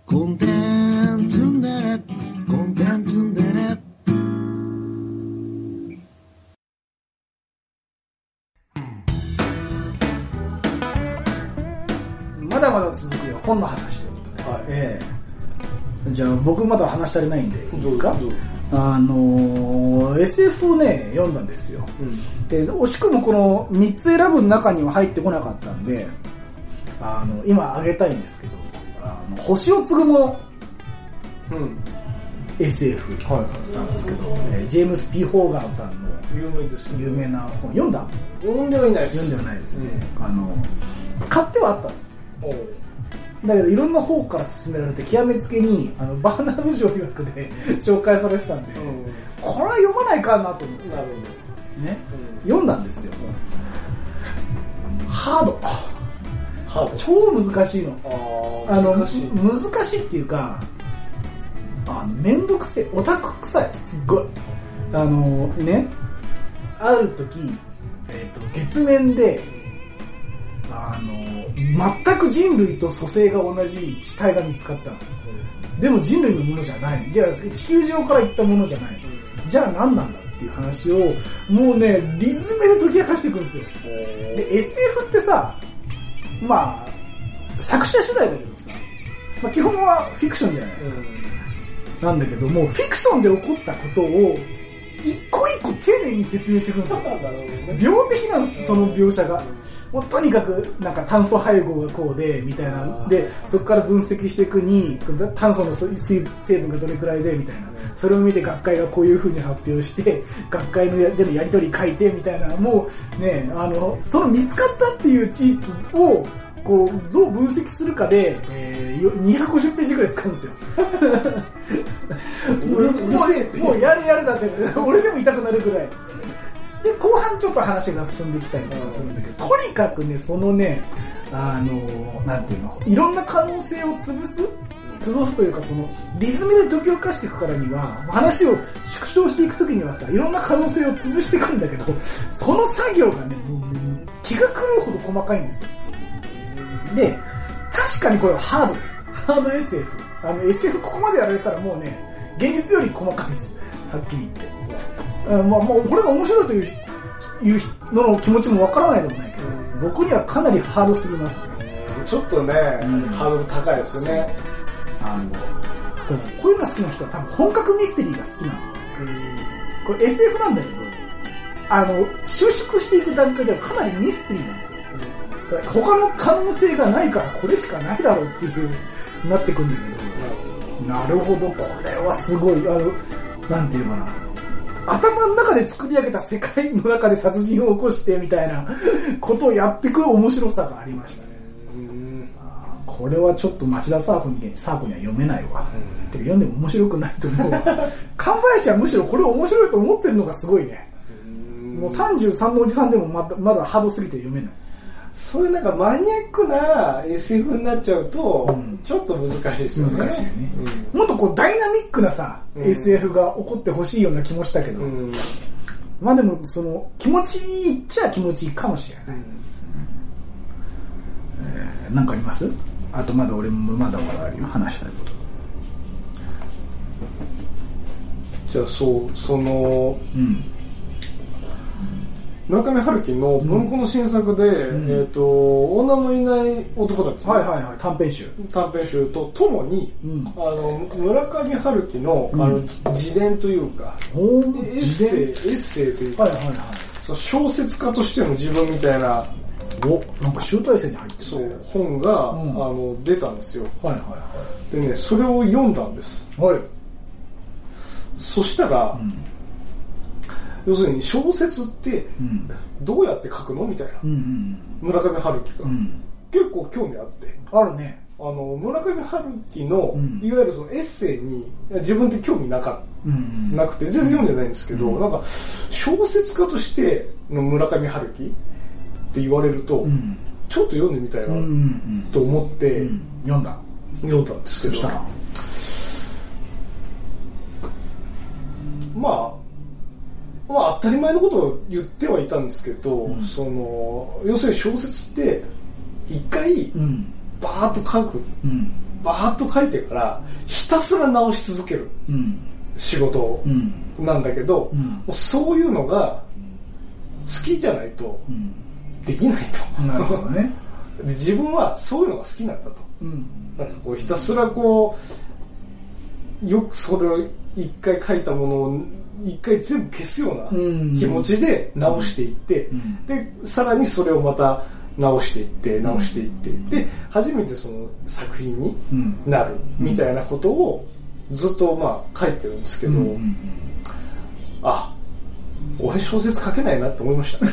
コンテンツンデレコンテンツンデレまだまだ続くよ本の話ということで、はいじゃあ僕まだ話足りないんでいいですか。SF をね読んだんですよ、で惜しくもこの3つ選ぶ中には入ってこなかったんで今あげたいんですけど星を継ぐもの、SF なんですけど、ジェームス・P. ホーガンさんの有名な本読んだ？ 読んではいないです。 読んではないですね、買ってはあったんですよ。だけどいろんな方から勧められて極めつけにバーナード・ジョー曰くで紹介されてたんで、これは読まないかなと思って、ね、読んだんですよ。ハード超難しいの。難しいっていうかめんどくせえ、オタク臭い、すっごいね、ある時、月面で全く人類と組成が同じ死体が見つかったの、でも人類のものじゃない、じゃあ地球上から行ったものじゃない、じゃあ何なんだっていう話をもうねリズムで解き明かしていくんですよ。で SF ってさ、まあ作者次第だけどさ、まあ、基本はフィクションじゃないですか、なんだけどもうフィクションで起こったことを一個一個丁寧に説明していくんですよ。病的なんです、その描写が。もうとにかくなんか炭素配合がこうでみたいなで、そこから分析していくに炭素の成分がどれくらいでみたいな、それを見て学会がこういう風に発表して学会でのやり取り書いてみたいな、もうねその見つかったっていう事実をこうどう分析するかで、250ページぐらい使うんですよ。もうやれだぜ俺でも痛くなるぐらいで、後半ちょっと話が進んできたりとかするんだけど、とにかくねそのねなんていうの、いろんな可能性を潰すというか、そのリズムで解き明かしていくからには、話を縮小していくときにはさ、いろんな可能性を潰していくんだけど、その作業がね気が狂うほど細かいんですよ。で確かにこれはハードです。ハード SF。SF ここまでやられたらもうね現実より細かいです、はっきり言って。もうこれが面白いというのの気持ちもわからないでもないけど、僕にはかなりハードすぎますね。 ちょっとね、ハードル高いですよね。 ただこういうの好きな人は多分本格ミステリーが好きなの。これ SF なんだけど収縮していく段階ではかなりミステリーなんですよ。他の可能性がないからこれしかないだろうっていうなってくるんだけど、なるほどこれはすごいなんていうかな、頭の中で作り上げた世界の中で殺人を起こしてみたいなことをやっていく面白さがありましたね。これはちょっと町田サー子には読めないわ、てか読んでも面白くないと思うわ。神林はむしろこれを面白いと思ってるのがすごいね。もう33のおじさんでもまだハードすぎて読めない。 そういうなんかマニアックな SF になっちゃうと、ちょっと難しいですよね。 難しいね。もっとこうダイナミックなさ、SF が起こってほしいような気もしたけど、まあでもその気持ちいいっちゃ気持ちいいかもしれない。なんかあります？あと俺もまだあるよ、話したいこと。 じゃあ村上春樹の文庫の新作で、女のいない男たち、 短編集とともに、村上春樹の、自伝というか、エッセイというか、小説家としての自分みたいな、 なんか集大成に入ってる、 そう本が、出たんですよ。でね、それを読んだんです。そしたら、要するに小説ってどうやって書くのみたいな、村上春樹が、結構興味あってあるね。 村上春樹の、いわゆるそのエッセイに自分って興味なくて全然読んでないんですけど、なんか小説家としての村上春樹って言われると、ちょっと読んでみたいなと思って、 読んだんですけど、まあ当たり前のことを言ってはいたんですけど、要するに小説って一回バーッと書くバーッと書いてからひたすら直し続ける仕事なんだけど、もうそういうのが好きじゃないとできないと。 なるほどね。 で自分はそういうのが好きなんだと。なんかこうひたすらこうよくそれを一回書いたものを一回全部消すような気持ちで直していって、でさらにそれをまた直していって直していって、で初めてその作品になるみたいなことをずっとまあ書いてるんですけど、あ、俺小説書けないなって思いました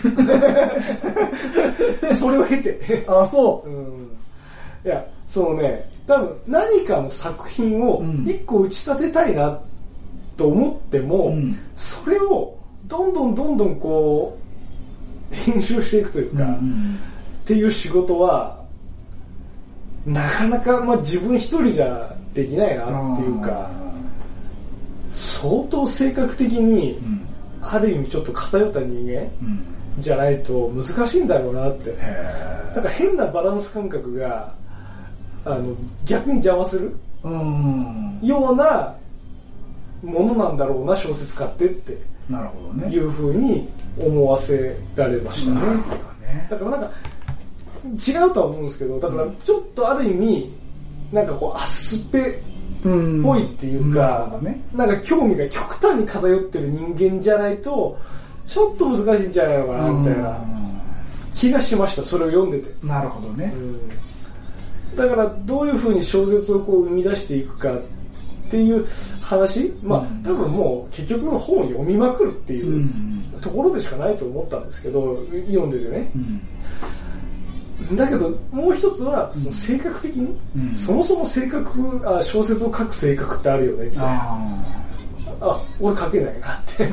それを経てあ、そう、 いや、そのね、多分何かの作品を一個打ち立てたいなと思っても、それをどんどんこう編集していくというか、っていう仕事はなかなか、まあ、自分一人じゃできないなっていうか、相当性格的にある意味ちょっと偏った人間じゃないと難しいんだろうなって。なんか変なバランス感覚が逆に邪魔するようなものなんだろうな、小説家ってっていうふうに思わせられましたね。だからなんか違うとは思うんですけど、だからちょっとある意味なんかこうアスペっぽいっていうか、なんか興味が極端に偏ってる人間じゃないとちょっと難しいんじゃないのかなみたいな気がしました、それを読んでて。 なるほどね。 だからどういうふうに小説をこう生み出していくかっていう話、まあ多分もう結局本を読みまくるっていうところでしかないと思ったんですけど、読んでてね。だけどもう一つはその性格的に、そもそも小説を書く性格ってあるよねみたいな。あ、俺書けないなって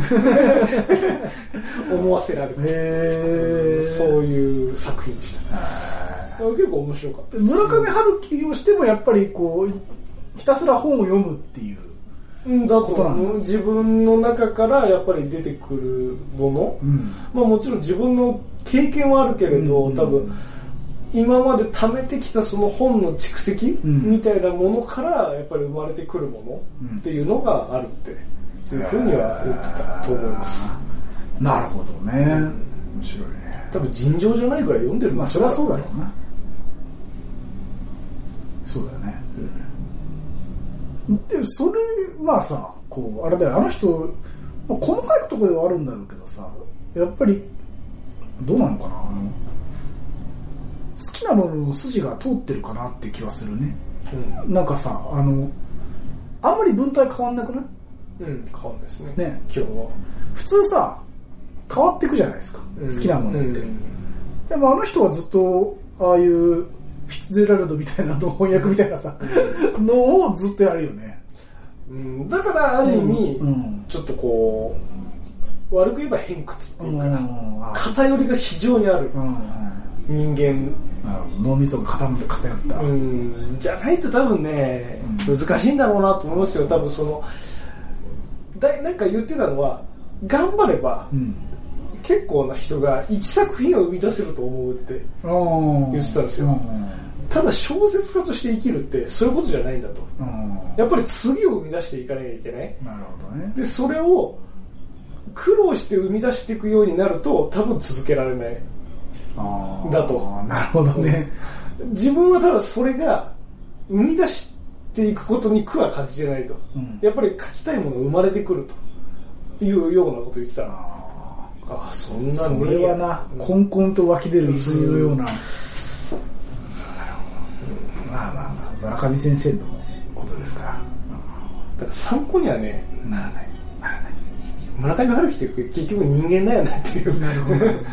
思わせられる、そういう作品でした。結構面白かったです。 村上春樹をしてもやっぱりこうひたすら本を読むっていうだと自分の中からやっぱり出てくるもの、まあもちろん自分の経験はあるけれど、多分今まで貯めてきたその本の蓄積みたいなものからやっぱり生まれてくるものっていうのがあるっていうふうには言ってたと思います。 なるほどね。面白いね。 多分尋常じゃないぐらい読んでる。 まあそれはそうだろうな。そうだよね。でもそれはさ、こうあれだよ、あの人、まあ、細かいところではあるんだろうけどさ、やっぱりどうなのかな、好きなものの筋が通ってるかなって気はするね。なんかさ、あんまり文体変わんなくない？ 変わんないですね。 ね、 今日は普通さ変わっていくじゃないですか、好きなものって。でもあの人はずっとああいうフィッツジェラルドみたいなの翻訳みたいなさ、のをずっとやるよね。 だからある意味、ちょっとこう悪く言えば偏屈っていうか、偏りが非常にある人間、 脳みそが偏ったじゃないと多分ね、難しいんだろうなと思いますよ。多分そのなんか言ってたのは、頑張れば、結構な人が一作品を生み出せると思うって言ってたんですよ。ただ小説家として生きるってそういうことじゃないんだと。やっぱり次を生み出していかなきゃいけない。 なるほどね。でそれを苦労して生み出していくようになると多分続けられない。だと。 なるほどね。 自分はただそれが生み出していくことに苦は感じてないと。やっぱり書きたいものが生まれてくるというようなことを言ってた。そんなそれはな、こんこんと湧き出る泉のような。まあ村上先生のことですから。だから参考にはね、ならない。村上春樹って結局人間だよねっていう。 なるほどね。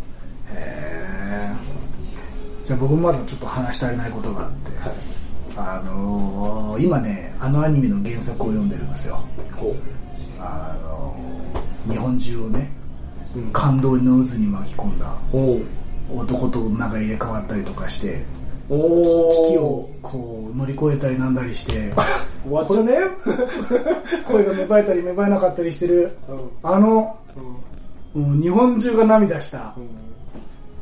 じゃあ僕もまだちょっと話し足りないことがあって、今ね、アニメの原作を読んでるんですよ。日本中をね、感動の渦に巻き込んだ男と女が入れ替わったりとかして、危機をこう乗り越えたりなんだりして声が芽生えたり芽生えなかったりしてる、日本中が涙した、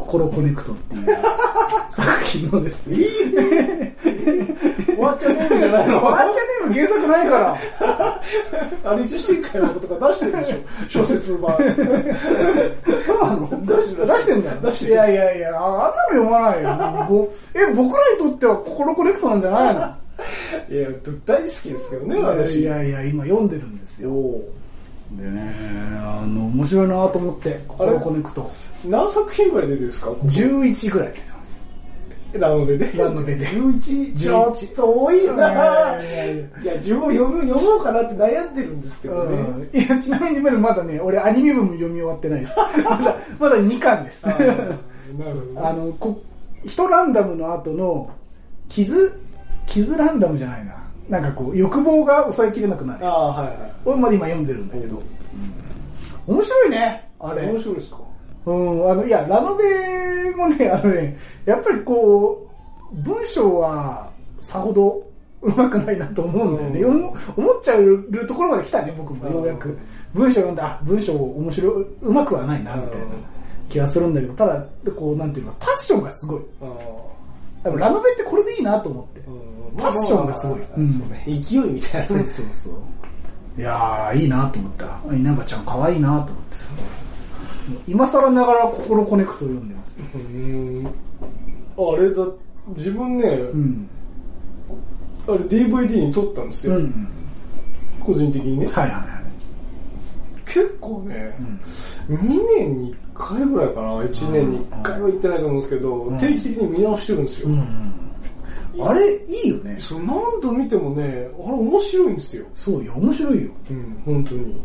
心コネクトっていう作品のですね。 いいね。ワンチャンネームじゃないの？ ワンチャンネーム原作ないから。 あれ一応新海のことか出してるでしょ、小説版。 そうなの？出してんだよ。 出してる。 いやいやいや、あんなの読まないよ。僕らにとっては心コネクトなんじゃないの？ いや、大好きですけどね、私。 いやいや、今読んでるんですよ。でね、面白いなと思って、心コネクト。 何作品ぐらい出てるんですか ？11ぐらい出てます。 ラノベで11ちょっと多いな。いや自分も読もうかなって悩んでるんですけどね。 いや、ちなみにまだね、俺アニメ部も読み終わってないです。まだ2巻です。なるほど。一ランダムの後の傷ランダムじゃないな。なんかこう欲望が抑えきれなくなる。 はいはい。 俺まで今読んでるんだけど。面白いね。あれ。 面白いですか？ いや、ラノベもね、やっぱりこう、文章はさほど上手くないなと思うんだよね。思っちゃうところまで来たね、僕もようやく。文章読んで、文章面白い、上手くはないな、みたいな気がするんだけど、ただ、こう、なんていうの、パッションがすごい。ラノベってこれでいいなと思って。パッションがすごい。 勢いみたいな。 そう。いやー、いいなと思った。稲葉ちゃん可愛いなと思ってさ。今更ながら心コネクトを読んでます。 あれだ、自分ね、あれ DVD に撮ったんですよ。個人的にね。 はいはいはい。 結構ね、2年に1回ぐらいかな、1年に1回は行ってないと思うんですけど、定期的に見直してるんですよ。 あれ、いいよね。 そう、何度見てもね、あれ面白いんですよ。 そうよ、面白いよ。 本当に。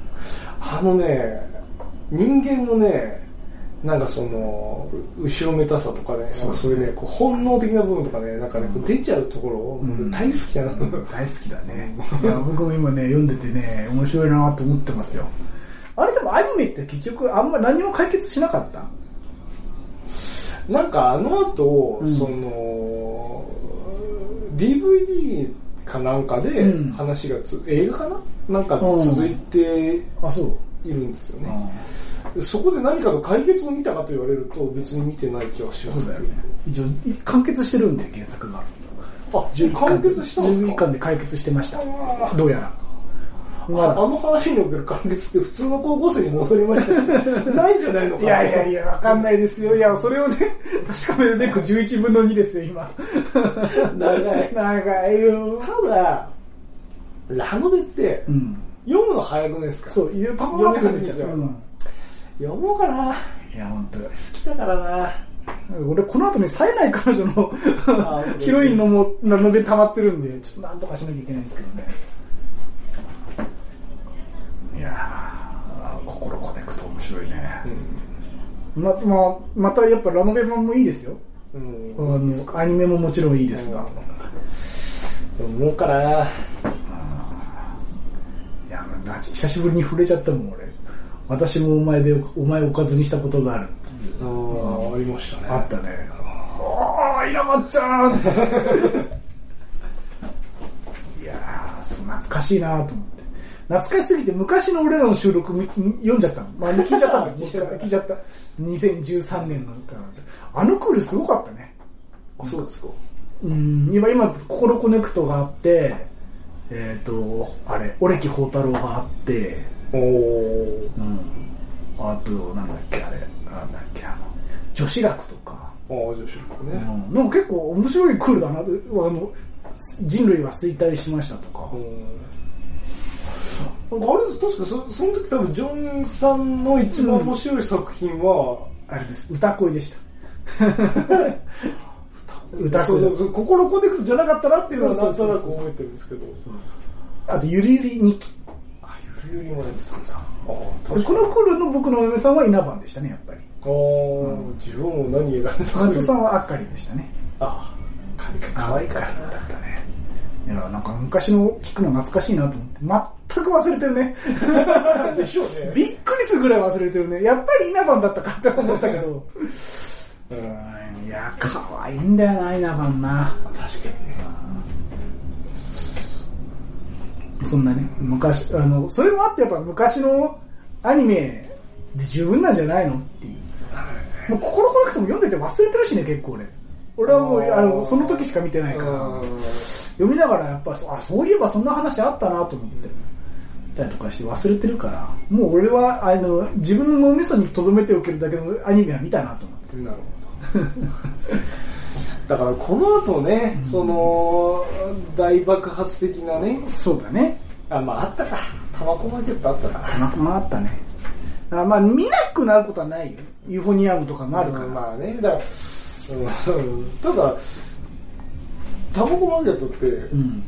人間のね、なんかその、後ろめたさとかね、そういうね、こう本能的な部分とかね、なんかね、こう出ちゃうところ、大好きだな。 大好きだね。いや、僕も今ね、読んでてね、面白いなと思ってますよ。あれでもアニメって結局あんまり何も解決しなかった？ なんかあの後、その、DVD かなんかで話が映画かななんか続いているんですよね。そこで何かの解決を見たかと言われると別に見てない気はしますけど、ね、 一応完結してるんで原作が。 完結したんですか ？11巻で解決してました。どうやら。 あの話における完結って普通の高校生に戻りましたし、ないんじゃないのかな。 いや、わかんないですよ。いや、それをね、確かめるべく11分の2ですよ、今。長いよ。 ただ、ラノベって、読むの早くないですか？ そう、パパパって読めちゃう。 読もうかな。 いや、本当好きだからな。 俺、この後に冴えない彼女のヒロインのもラノベ溜まってるんで、ちょっとなんとかしなきゃいけないんですけどね。いやー、心コネクト面白いね。またやっぱラノベ版もいいですよ。アニメももちろんいいですが。 もうかな。 いや、久しぶりに触れちゃったもん、俺。私もお前おかずにしたことがあるっていう。 ありましたね。 あったね。稲葉ちゃんいやー、懐かしいなと思って。懐かしすぎて昔の俺らの収録読んじゃったの。聞いちゃったの。聞いちゃった。2013年の歌なんて。あのクールすごかったね。 そうですか。 今、心コネクトがあって、オレキ宝太郎があって、あと、女子楽とか。 女子楽ね。 なんか結構面白いクールだな。人類は衰退しましたとか。 あれ確かその時多分ジョンさんの一番面白い作品は、 あれです。歌恋でした。 歌恋。そう心コネクトじゃなかったなっていうのはなんとなく覚えてるんですけど。 あとゆりゆり日記。 ゆりゆりもですか。 このクールの僕のお嫁さんは稲葉でしたね、やっぱり。 自分も何選んですか？ 松尾さんはあっかりでしたね。 可愛かったね。いや、なんか昔の聞くの懐かしいなと思って。全く忘れてるね。 でしょうね。 びっくりするぐらい忘れてるね。やっぱり稲葉だったかって思ったけど。いや、可愛いんだよな、稲葉な。 確かにね。 そんなね、昔、それもあってやっぱ昔のアニメで十分なんじゃないのっていう。 もう心コレクトも読んでて忘れてるしね、結構俺はもうその時しか見てないから、読みながらやっぱそういえばそんな話あったなと思ってたりとかして忘れてるから、もう俺は自分の脳みそに留めておけるだけのアニメは見たなと思って。 なるほど。だからこの後ね、その大爆発的なね。 そうだね。 まああったか。タバコマーケットあったか。 タバコもあったね。まあ見なくなることはないよ。ユーフォニアムとかもあるから。 まあね、だから、ただ、タバコマーケットって、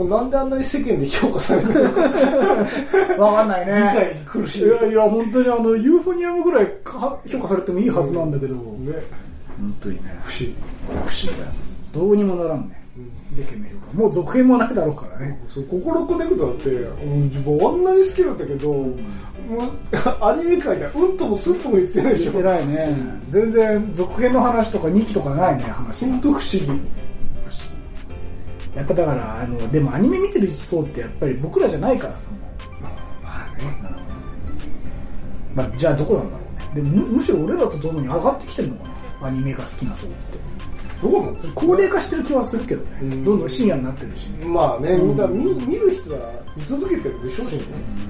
なんであんなに世間で評価されるのかわかんないね。 理解に苦しい。 いや本当にユーフォニアムぐらい評価されてもいいはずなんだけど、ね、本当にね、不思議だよ。どうにもならんね。世間の評価。もう続編もないだろうからね。 そう、心コネクトだって、自分あんなに好きだったけど、もうアニメ界ではうんともすっとも言ってないでしょ。 言ってないね。全然続編の話とか2期とかないね、話。 ほんと不思議。 やっぱだからでもアニメ見てる層ってやっぱり僕らじゃないからさ、 まあね。 まあじゃあどこなんだろうね。でもむしろ俺らとともに上がってきてるのかな、アニメが好きな層って。 どうなの？ 高齢化してる気はするけどね。どんどん深夜になってるし、ね。 まあね、見る人は見続けてるでしょうしね。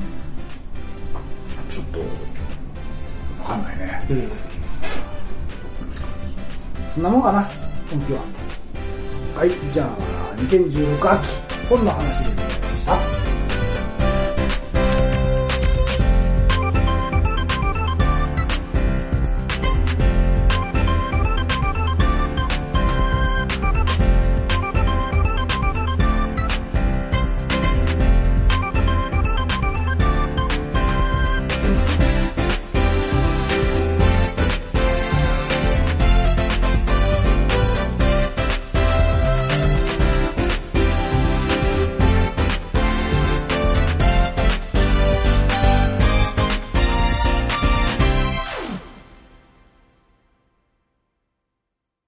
ちょっとわかんないね。そんなもんかな、今期は。はい、じゃあ2016秋本の話で。